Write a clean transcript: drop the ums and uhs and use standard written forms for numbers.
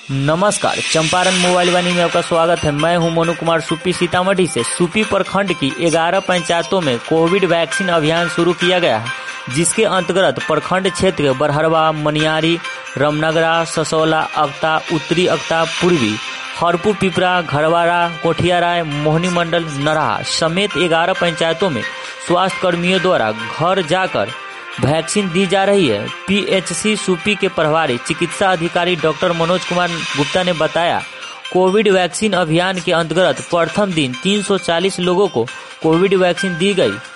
नमस्कार, चंपारण मोबाइल वाणी में आपका स्वागत है। मैं हूं मनु कुमार सुपी सीतामढ़ी से। सुपी प्रखंड की 11 पंचायतों में कोविड वैक्सीन अभियान शुरू किया गया है, जिसके अंतर्गत प्रखंड क्षेत्र के बरहरवा, मनियारी, रामनगरा, ससौला, अक्ता, उत्तरी अक्ता, पूर्वी, हरपुर, पिपरा, घरवाड़ा, कोठियाराय, मोहनी मंडल, नरहा समेत 11 पंचायतों में स्वास्थ्य कर्मियों द्वारा घर जाकर वैक्सीन दी जा रही है। पीएचसी सुपी के प्रभारी चिकित्सा अधिकारी डॉक्टर मनोज कुमार गुप्ता ने बताया, कोविड वैक्सीन अभियान के अंतर्गत प्रथम दिन 340 लोगों को कोविड वैक्सीन दी गई।